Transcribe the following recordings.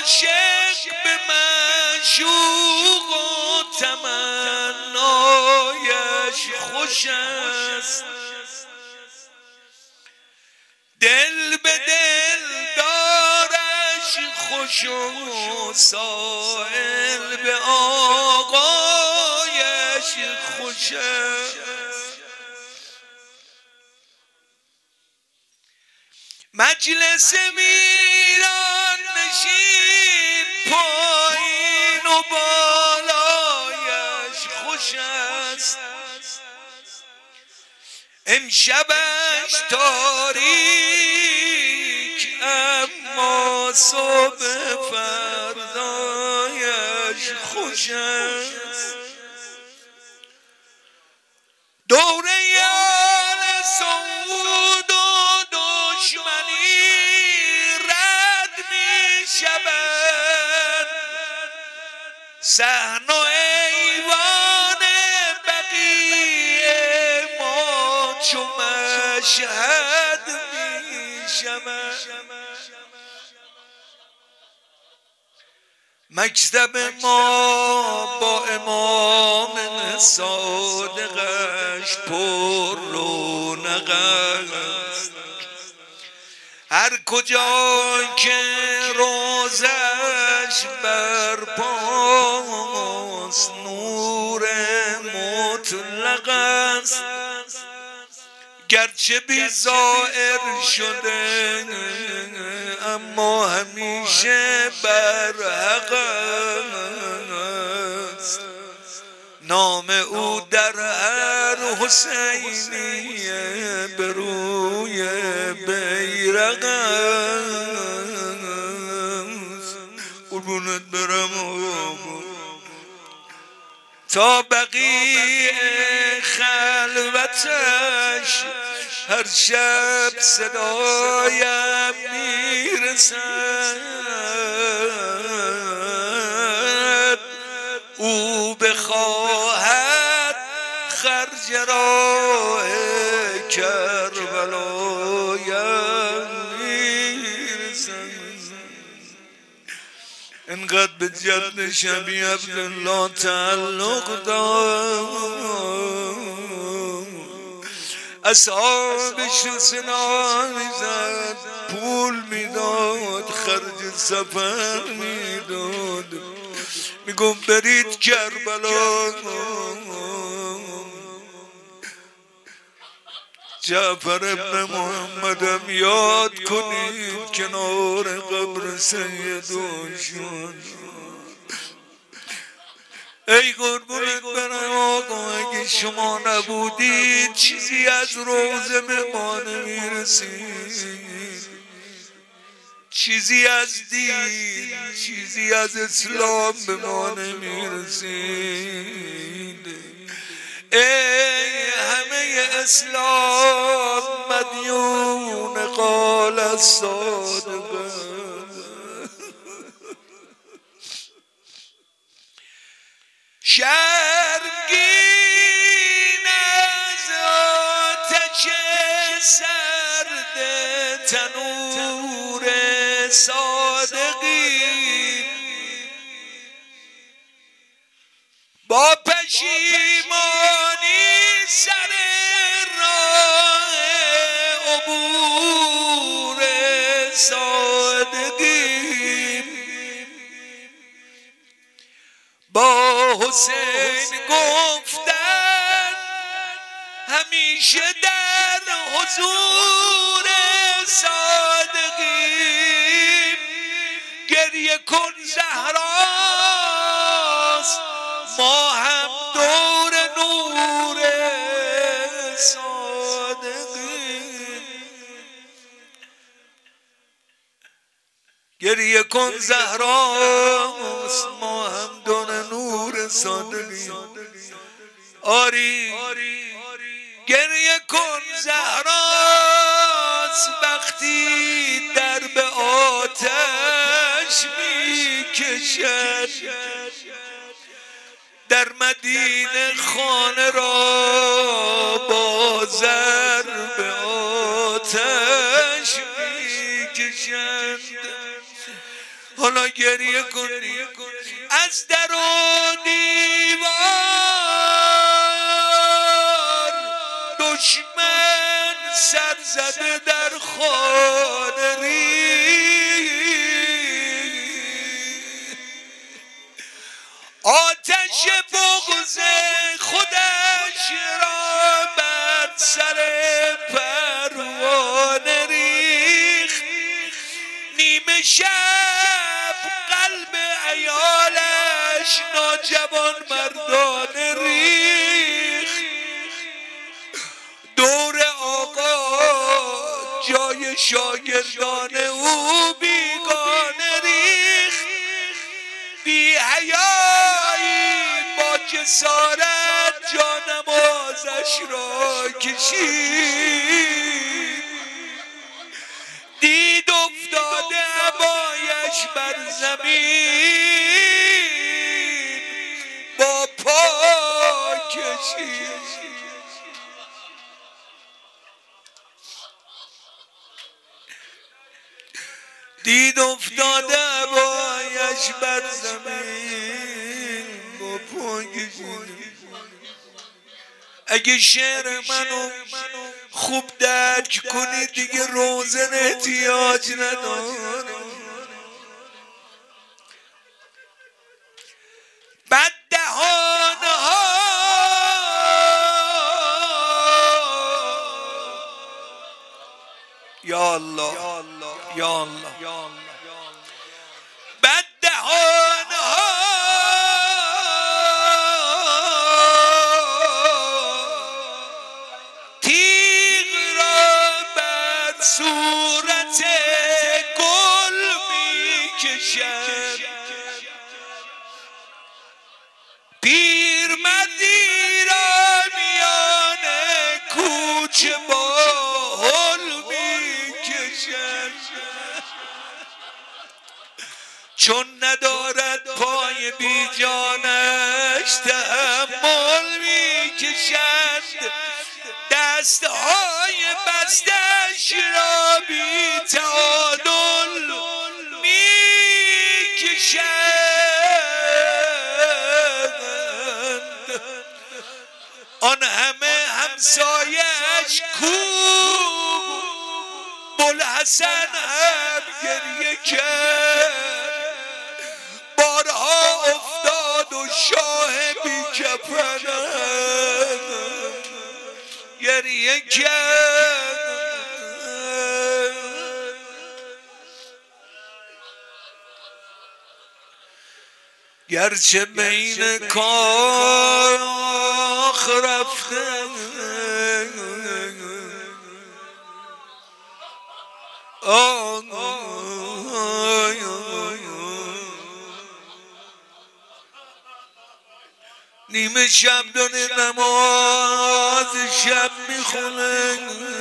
عاشق به معشوق و تمنایش خوش است، دل به دل دارش خوش و سائل به آقایش خوش است. مجلس میران نشین پایین و بالایش خوش است، امشبش تاریک اما صبح فردایش خوش است. دوره آل سعود و دشمنی رد می شود، صحن و ایوان بقیع ما چو مشهد می شود. مکتب ما با امام صادقش پر رونق است، هر کجا که روزش برپاست نور مطلق است. گرچه بی ظاهر شده اما همیشه برحق است، نام او در هر حسینی به روی بیرق است. قربونت برم تا بقیع خلوتش هر شب صدایم میرسد، او بخواهد خرج راه کربلایم میرسد. انقدر به جد شبی عبدالله تعلق دار، اصحابش سنا میزد، پول میداد، خرج سفر میداد، میگم برید کربلا، جعفر ابن محمدم یاد کنید کنار قبر سیدوشون. ای قربونت برم آقا، اگه شما نبودید چیزی از روزه به ما نمیرسید، چیزی از دین، چیزی از اسلام به ما نمیرسید. ای همه اسلام مدیون قال الصادق، شرمگین از آتش سرد تنور صادقی، با پشیمانی سر راه عبور صادقی، با حسین گفتن همیشه در حضور صادقی، گریه کن زهراست ما هم دور نور صادقی، گریه کن زهراست ما هم دور نور صادقی. آری گریه کن زهراست وقتی در به آتش میکشد، در مدینه خانه را با ضرب آتش میکشد. حالا گریه کنی از در و دیوار دشمن سر زده در خانه آتش بغض خودش را بر سر پروانه ریخت نیمه شب قلب عیالش ناجوان مردانه ریخت دور آقا جای شاگردان او بیگانه ریخت بی حیایی با جسارت جانمازش را کشید دید افتاده عبایش بر زمین با پا کشید دید افتاده عبایش بر زمین با پا کشید اگه شعر منو خوب درک کنید دیگه روزن احتیاج نداره بد دهانها یا الله یا الله بد دهانها تیغ را بر صورت گل می کشد پیرمردی را میان کوچه باحل می کشد چون ندارد پای بی جانش تحمل می کشد دستهای بستش را بی تعادل می کشد آن همه همسایش کو بوالحسن هم گریه کرد بارها افتاد و شاه بی کفن گریه کرد گرچه بین کاخ رفته نیمه شب داره نماز شب میخونه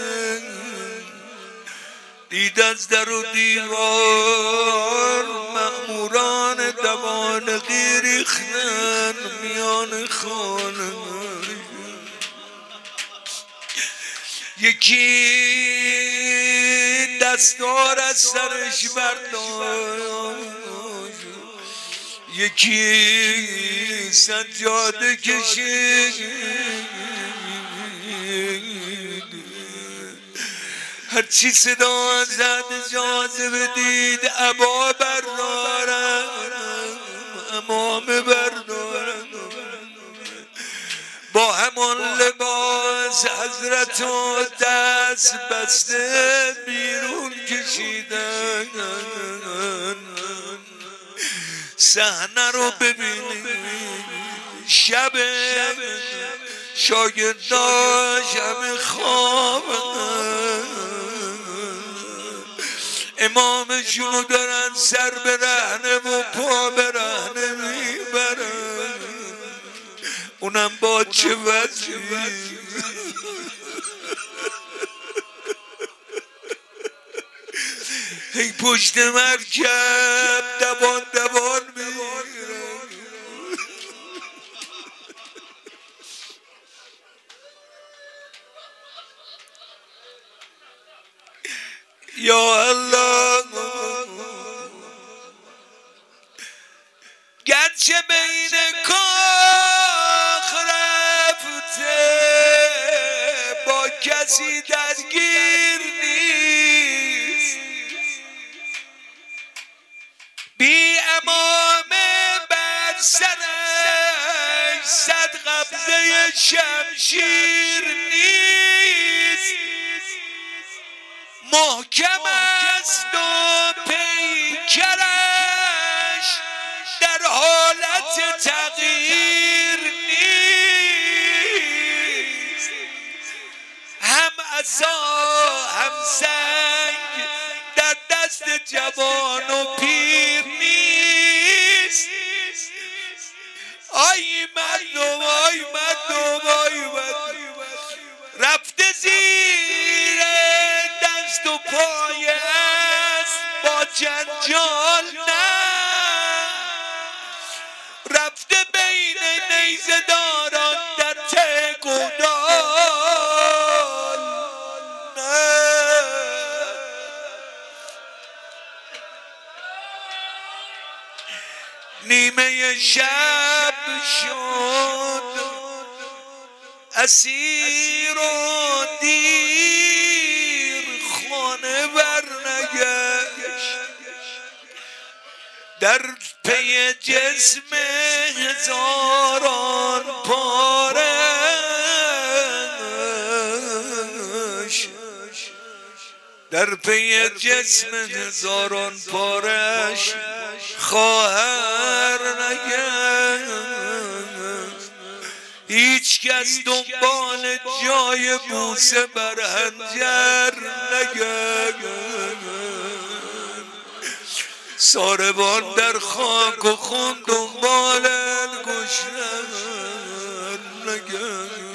دید از در و دیوار مأموران دوانقی ریختن میان خانه یکی دستار از سرش برداشت یکی سجاده کشید هرچی صدا زد جاذبه دید عبا بردارم امامه بردارم با همان لباس حضرت و دست بسته بیرون کشیدن صحنه رو ببینید شب شاگرداش همه خوابن امامشونو دارن سر به رهنه و پا به رهنه میبرن اونم با چه وضعی هی پشت مرکب دوان دوان میرن یا الله کسی درگیر نیست، بی امامه بر سرش صد قبضه شمشیر نیست، محکم است و پیکرش در حالت تغییر نیست، هم عصا هم سنگ در دست جوان و پیر نیست. آی مردم آی مردم آی مردم، رفته زیر دست و پای است با جنجال نه، رفته بین نیزه داران در ته گودال نه. نیمه شب شد اسیر و دیر خانه برنگشت، در پی جسم هزاران پارش، در پی جسم هزاران پارش خواهر نگشت، هیچ کس دنبال جای بوسه بر حنجر نگشت، ساربان در خاک و خون دنبال گشنه نگشت،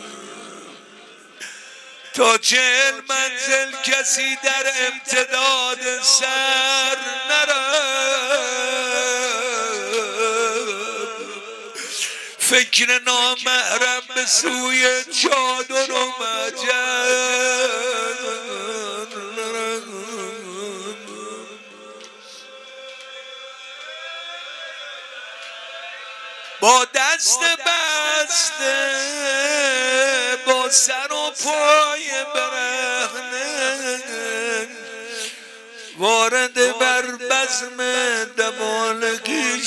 تا 40 منزل کسی در امتداد سر نرفت، فکر نامحرم به سوی چادر و مجد با دست بسته با سر و پای برهنه وارد بر بزم دمالگی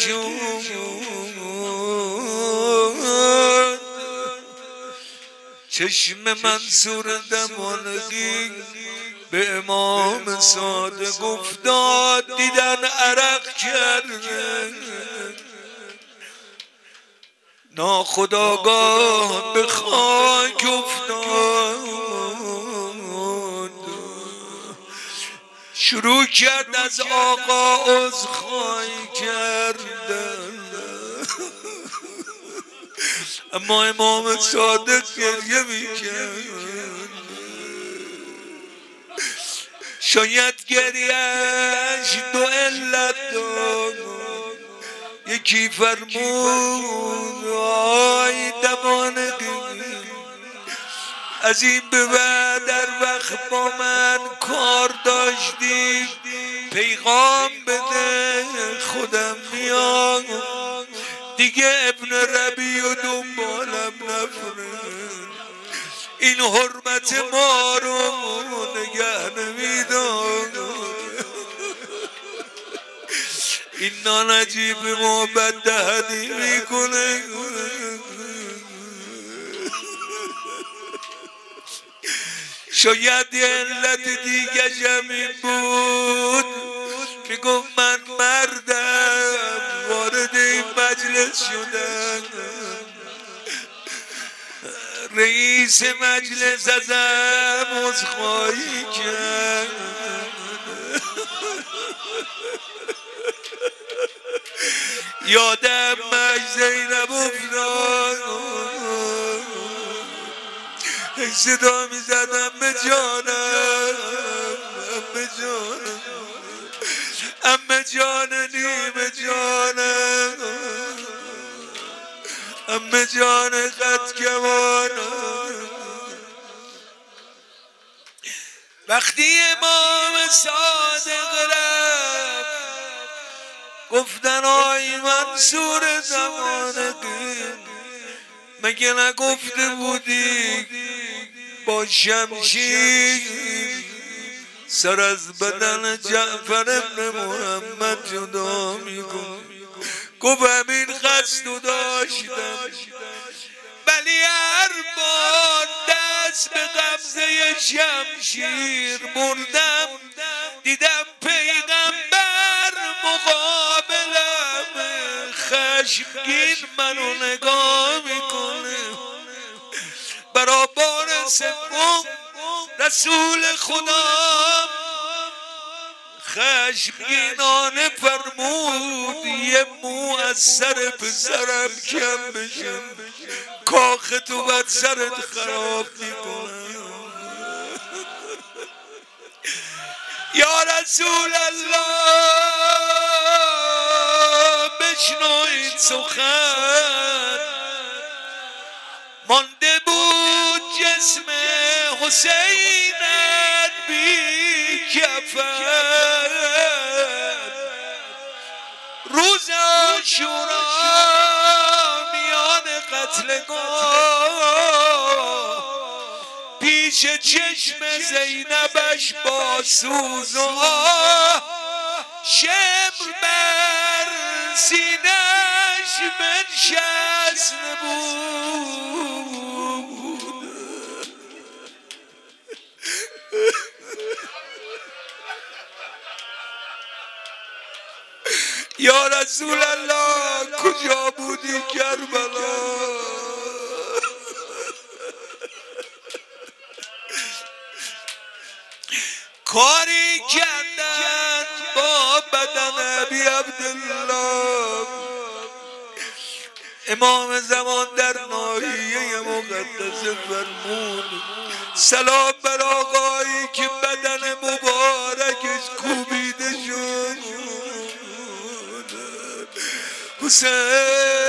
شد، چشم منصور دمالگی به امام صادق افتاد، دیدن عرق کرده، ناخودآگاه به خاک افتاد، شروع کرد از آقا عذرخواهی کردن، اما امام صادق گریه میکرد، شاید گریهش 2 علت داشت، یکی فرمود آی دمالگی از این به بعد در وقت با من کار داشتی پیغام بده، خودم میام دیگه ابن ربیع و دنبالم نفرد، این حرمت ما رو نگه نمیدان، این نانجیب محبت دهنی میکنه، شاید علت دیگه جمعی بود، میگفت من مردم وارد این مجلس شدم، رئیس مجلس ازم عذرخواهی کرد، یادم مش زینب افتاد، صدا می زدم به جانم به جانم امه جان نیمه جانم امه جان خط کمانم. وقتی امام صادق رفت گفتن آی منصور زمانگی مگه نگفته بودی با شمشیر سر از بدن جعفر ابن محمد جدا میکن. گفت همین قصد داشتم، ولی هر بار دست به قبضه شمشیر بردم دیدم پیغمبر مقابلم خشمگین منو نگاه میکنه. برا بار سوم رسول خدا خشمگینانه فرمود یه مو از سر پسرم کم بشه، کاخ تو بر سرت خراب میکنه. یا رسول الله بشنوید سخن، مانده بود جسم حسینت بی کفن. روز عاشورا میان قتلگاه پیش چشم زینبش با سوز و آه شمر بر سینه‌اش بنشسته بود. یا رسول الله کجا بودی کربلا؟ کاری کردن با بدن ابی عبدالله. امام زمان در ناحیه مقدس فرمود سلام بر آقایی که بدن مبارکش کوبیده شد. حسین